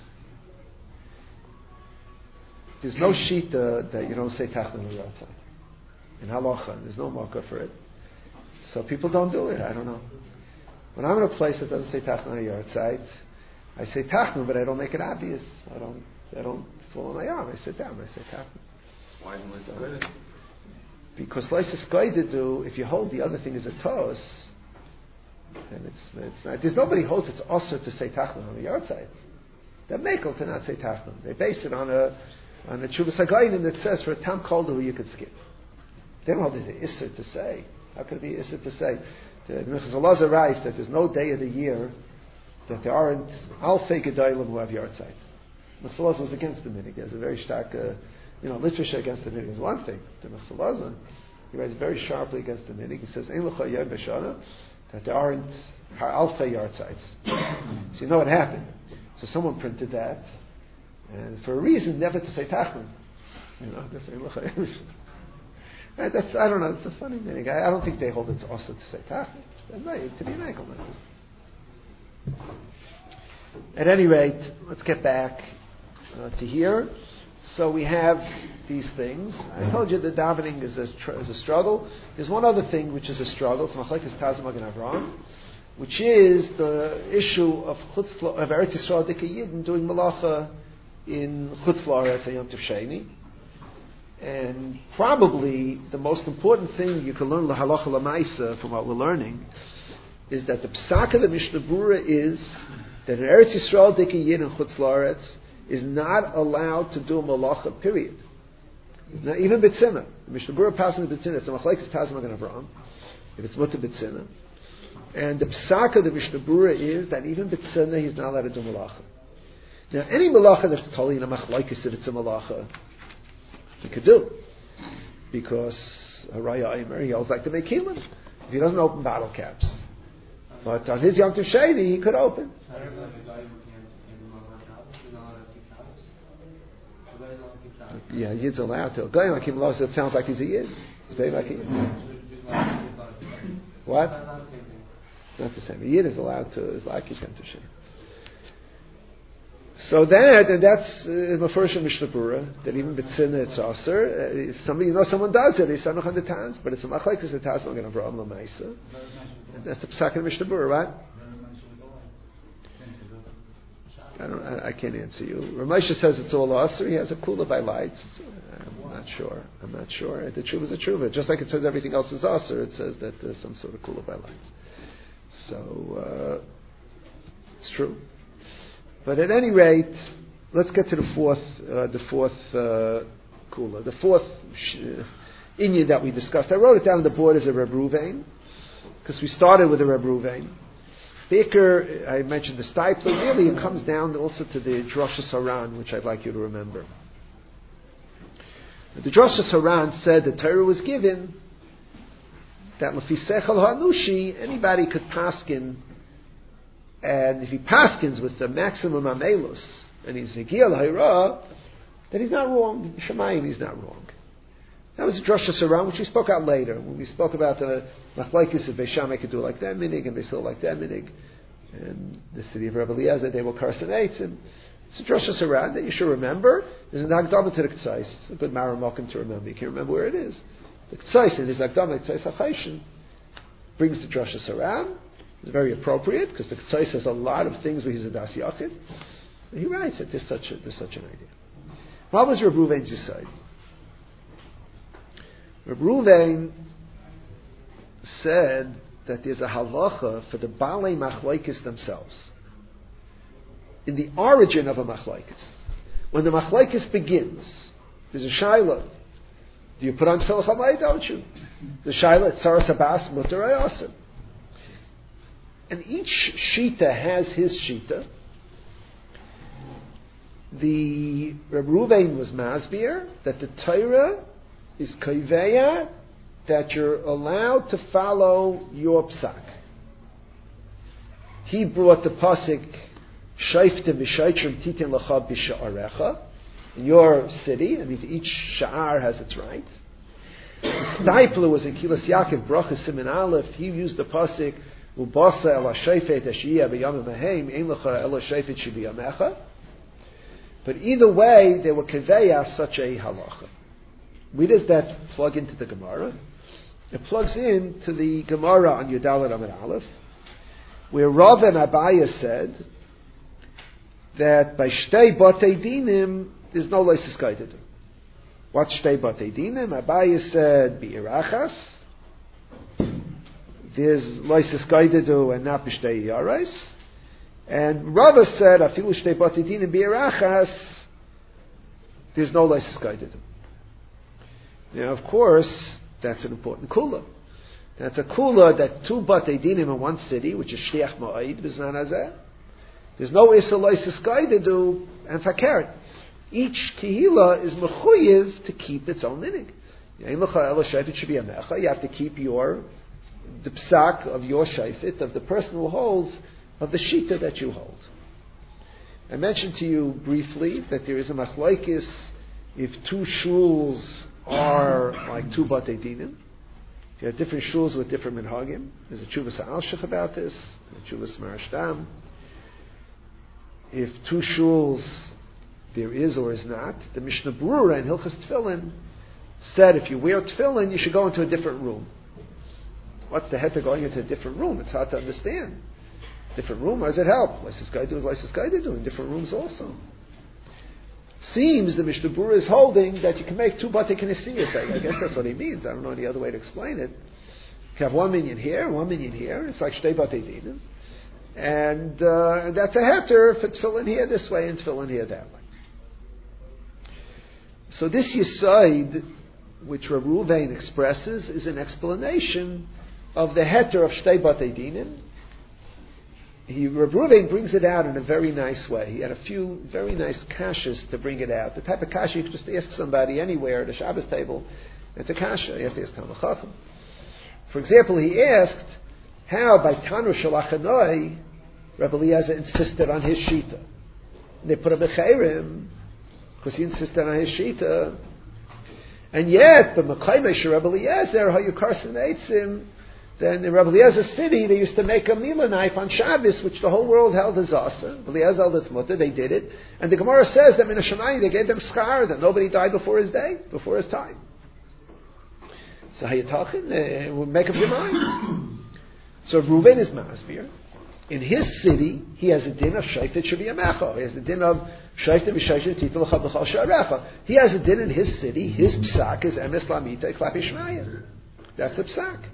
There's no shita that you don't say Tachman on the outside. In Halacha, there's no marker for it. So people don't do it. I don't know. When I'm in a place that doesn't say Tachman on the outside, I say Tachman, but I don't make it obvious. I don't. I don't fall on my arm. I sit down. I say Tachman. Why isn't it good? Because Lysis Goyde do, if you hold the other thing as a toes, then it's, it's not. There's nobody holds it's also to say Tachman on the outside. They're makel to not say Tachman. They base it on a on a Chuvas HaGoyim that says for a Tam Kolder who you could skip. They don't hold it the Isser to say. How could it be Isser to say? The Mechaz Elazar writes that there's no day of the year that there aren't Alfei Gedolim who have Yartzeit. Mechaz Elazar was against the minig. There's a very stark, uh, you know, literature against the minig is one thing. The Mechaz Elazar, he writes very sharply against the minig. He says, Ein L'cha Yom B'Shana, that there aren't Alfei Yartzeits. So you know what happened. So someone printed that, and for a reason, never to say Tachman. You know, to say L'cha Yom B'Shana. Right, that's, I don't know, it's a funny thing. I, I don't think they hold it also to say Tachman. Right, to be Michael. At any rate, let's get back uh, to here. So we have these things. I told you that davening is a, tr- is a struggle. There's one other thing which is a struggle. It's Machlekes Tazmag and Avram, which is the issue of Chutz, of Eretz Yisrael Dika Yidden doing malacha in Chutz La'aretz Yom Tov Sheni. And probably the most important thing you can learn lahalacha lamaisa from what we're learning is that the psak of the Mishnah Berurah is that in Eretz Yisrael Dika Yid and Chutz La'aretz is not allowed to do malacha. Period. Now, even B'tzina, the Mishnah Berurah passing the B'tzina, it's a machlekes Tazmag and Avram. If it's mutter B'tzina, and the psak of the Mishnah Berurah is that even B'tzina he's not allowed to do malacha. Now, any malacha that's totally in a machlekes if it's a malacha. He could do, because Haraya Aimer, he holds like the Mekilim. If he doesn't open bottle caps, but on his Yom Tov Sheni he could open. Yeah, Yid's allowed to. Going like him, it sounds like he's a Yid. It's very like a Yid. What? Not the same. A Yid is allowed to. Is like his Yom Tov Sheni. So that, and that's Mefurish in Mishnah Berurah, that even B'tzina it's aser. If somebody, you know, someone does it, he's sanuch on the tans, but it's a machlekes, it's a Tazmag and Avraham l'maisa. And that's the psak in Mishnah Berurah, right? I don't, I, I can't answer you. Ramesha says it's all aser. He has a kula by lights. I'm not sure. I'm not sure. The truva is a truva. Just like it says everything else is aser, it says that there's some sort of kula by lights. So, uh, it's true. But at any rate, let's get to the fourth, uh, the fourth uh, kula, the fourth sh- inyan that we discussed. I wrote it down on the board as a Reb Ruvain, because we started with a Reb Ruvain. Baker, I mentioned the Stipler. Really, it comes down also to the Drosha Saran, which I'd like you to remember. The Drosha Saran said the Torah was given that Lefi Sechel Hanushi, anybody could paskin. And if he paskins with the maximum amelus, and he's Zegiel Hayra, then he's not wrong. Shemayim, he's not wrong. That was a Drosha Saran, which we spoke out later, when we spoke about the Machlekes of Beishamai could do like that minig, and Beisil like that minig. And the city of Rebbe Eliezer, they will carcinate him. It's a Drosha Saran that you should remember. There's an Agdama to the K'tzais. It's a good Maramokim to remember. You can't remember where it is. The K'tzais, in his Agdama K'tzais HaChayshin, brings the Drosha Saran. It's very appropriate because the K'tzais has a lot of things where he's a Das Yachid. He writes that there's such, a, there's such an idea. What was Reb Ruvain's decide? Reb Ruvain said that there's a halacha for the Balei Machlokes themselves. In the origin of a Machlokes, when the Machlokes begins, there's a Shaila. Do you put on Tefillah Chamay, don't you? The Shaila, Tzaras Abbas, Mutar Ayasim. And each Shita has his Shita. The Reb Ruvain was Masbir, that the Torah is Koiveya, that you're allowed to follow your Psak. he brought the pasuk Shaifte Mishaytrim Titin Lacha B'Sha'arecha. In your city, that means each sha'ar has its right. The Steipler was in Kilas Yaakov, Bracha Siman Aleph. He used the pasuk Ubasa El HaShayfet Ashiyah B'Yamim Haim Ein Lecha El HaShayfet Shebiyamecha. But either way, they were keveya such a halacha. Where does that plug into the Gemara? It plugs into the Gemara on Yudalet Amid Aleph, where Rav and Abaya said that by Shtei Batei Dinim there's no leisus gaididu. What's Shtei Batei Dinim? Abaya said Bi'irachas. There's leisus gaididu and not B'Shtei Yarais. And Rava said Afilu Shtei Batei Dinim Bi'irachas. There's no leisus gaididu. Now, of course, that's an important kula. That's a kula that two Batei Dinim in one city, which is Shliach Ma'id B'Zman Hazeh. There's no Isser leisus gaididu and fakeret. Each kihila is mechuyev to keep its own minig. You have to keep your the psak of your shayfit, of the person who holds, of the shita that you hold. I mentioned to you briefly that there is a machlaikis if two shuls are like two batei dinim. If you have different shuls with different minhagim, there's a Chuvas Ha'alshich about this, a Chuvas Marashtam. If two shuls there is or is not, the Mishnah Berurah in Hilchas Tefillin said if you wear tefillin, you should go into a different room. What's the heter going into a different room? It's hard to understand. Different room, how does it help? Lysis Gaidu is Lysis Gaidu in different rooms also. Seems the Mishnah Berurah is holding that you can make two Batei Knesiyos. I guess that's what he means. I don't know any other way to explain it. You can have one minion here, one minion here. It's like Shtei Batei Dinim. And uh, that's a heter for tefillin here this way and tefillin here that way. So this Yisaid, which Rav Ruvain expresses, is an explanation of the heter of Shtei Batei Dinim. He, Rav Ruvain brings it out in a very nice way. He had a few very nice kashas to bring it out. The type of kasha you can just ask somebody anywhere at a Shabbos table. It's a kasha. You have to ask Talmid Chacham. For example, he asked how by Tanu Shalachanoi Rabbi Eliezer insisted on his shita. And they put a becheirim because he insisted on his shita. And yet, the Mekaymesh Rabbi Eliezer, how you karsen eitzim, then in Rabbi Eliezer's city, they used to make a milah knife on Shabbos, which the whole world held as asa. Rabbi Eliezer held its mutter, they did it. And the Gemara says that in a Shemayim, they gave them schar, that nobody died before his day, before his time. So how you talking? Uh, make up your mind. So Reuven is masbir. In his city, he has a din of shayfet shebiyamecha. He has the din of shayfet b'shayfet titel l'cha b'chal sha'arecha. He has a din in his city. His psak is emes lamita klapi shmaya. That's the psak.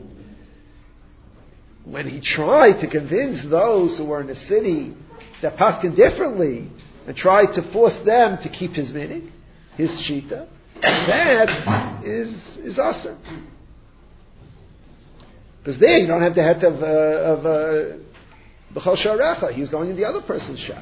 When he tried to convince those who were in the city that paskin differently and tried to force them to keep his minig, his shita, that is is aser. Because there you don't have the het of uh, of uh, b'chal sha'arecha. He's going in the other person's shop.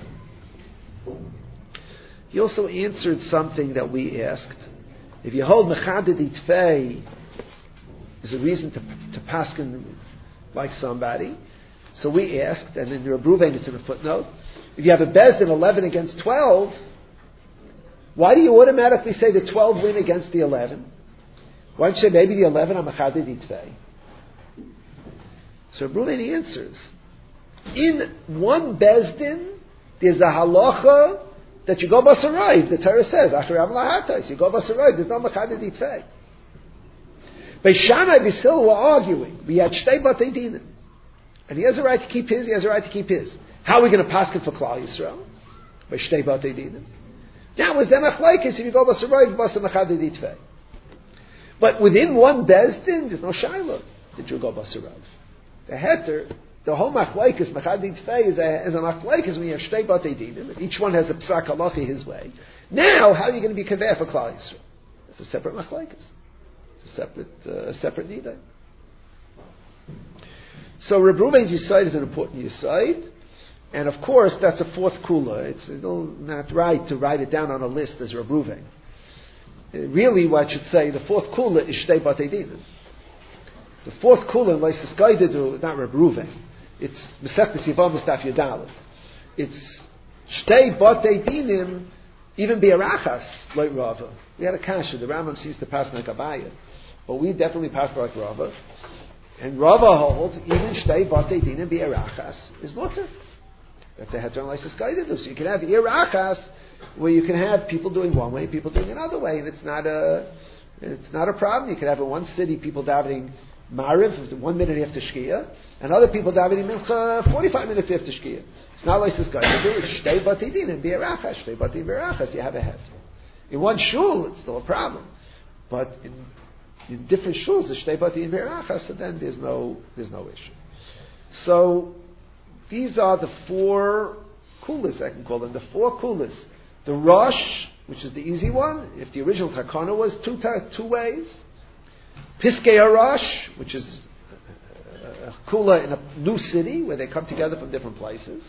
He also answered something that we asked. If you hold mechaded itfei is a reason to to paskin like somebody. So we asked, and in the Rav Ruvain it's in a footnote, if you have a bezdin eleven against twelve, why do you automatically say the twelve win against the eleven? Why don't you say maybe the eleven are mechaded itfei? So Rav Ruvain answers, in one bezdin, there's a halacha that you go basarayv. The Torah says, Acharav lahatais, you go basarayv, there's no mechaded itfei. By Shammai, we still were arguing. We had Shtei Batei Dinim. And he has a right to keep his, he has a right to keep his. How are we going to paskin for Klal Yisrael? By Shtei Batei Dinim. Now, was them achlaikis, if you go basarayv, basa mechaded itfei. But within one bezdin, there's no shayla that you go basarayv. The heter, the whole machlaikis, mechaded itfei, is a, is a machlaikis when you have Shtei Batei Dinim. Each one has a psak halachi his way. Now, how are you going to be kaveh for Klal Yisrael? It's a separate machlaikis. A separate, uh, a separate nida. So Reb Ruvain's Yisaid is an important Yisaid, and of course that's a fourth kula. It's not right to write it down on a list as Reb Ruvain. Really, what I should say, the fourth kula is Shtei Batei Dinim. The fourth kula in Leisis Gaididu is not Reb Ruvain. It's Masechtas Yevamos Daf Yudalef. It's Shtei Batei Dinim, even Biarachas, like Rava. We had a kasha. The Rambam seems to pass like Abaya, but we definitely passed like Rava. And Rava holds even Shtei Batei Dinim Biarachas is mutter. That's a heter license guided. So you can have Irachas where you can have people doing one way, people doing another way, and it's not a it's not a problem. You can have in one city people davening Mariv one minute after Shkia, and other people davening Mincha forty-five minutes after Shkia. It's not like this guy to do it. Shtei Batei Din and Biarachas, Shtei Batei Biarachas. You have a heter. In one shul, it's still a problem, but in, in different shuls, the Shtei Batei and Biarachas, so then there's no there's no issue. So these are the four kulas, I can call them, the four kulas. The Rosh, which is the easy one, if the original Takana was two, two ways. Piskei HaRosh, which is a kula in a new city, where they come together from different places.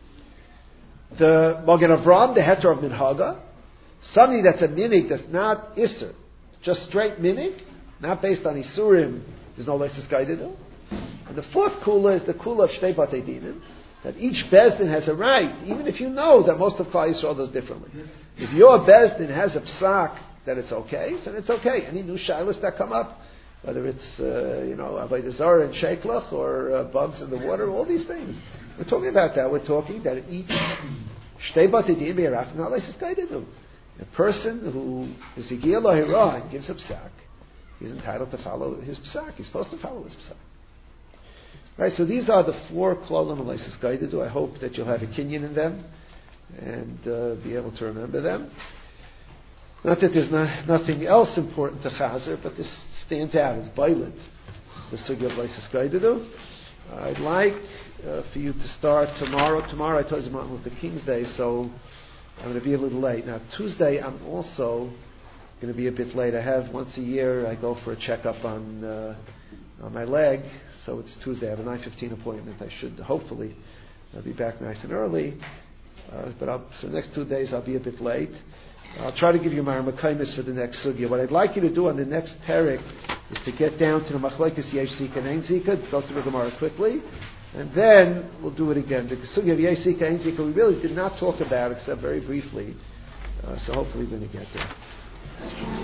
The Magen Avram, the heter of Minhaga. Something that's a minig that's not Isser, just straight minig, not based on Isurim, there's no less guided. And the fourth kula is the kula of Shtei Batei Dinim, that each Bezdin has a right, even if you know that most of Klal Yisrael does differently. If your Bezdin has a psak that it's okay, so it's okay. Any new shilas that come up, whether it's, uh, you know, Avodah Zarah and Sheiklach, or uh, bugs in the water, all these things. We're talking about that. We're talking that each Shtei Batei Dinim B'Yarach not less guided. A person who is Yigiyah Lahira and gives a psak, he's entitled to follow his psak. He's supposed to follow his psak. Right, so these are the four klolim aleisus gaidedu. I hope that you'll have a kinyan in them and uh, be able to remember them. Not that there's not, nothing else important to chazer, but this stands out as violent. The sugya of aleisus gaidedu. I'd like uh, for you to start tomorrow. Tomorrow I told you Martin Luther King's Day, so I'm going to be a little late. Now Tuesday I'm also going to be a bit late. I have once a year I go for a checkup on uh, on my leg. So it's Tuesday. I have a nine fifteen appointment. I should hopefully I'll be back nice and early. Uh, but I'll, so the next two days I'll be a bit late. I'll try to give you my Makaimis for the next sugya. What I'd like you to do on the next parak is to get down to the Machlekes Yesh Zika and Ein Zika, go through the Gemara quickly, and then we'll do it again. The sugya of Yesh Zika and Ein Zika we really did not talk about except very briefly. Uh, so hopefully we're going to get there.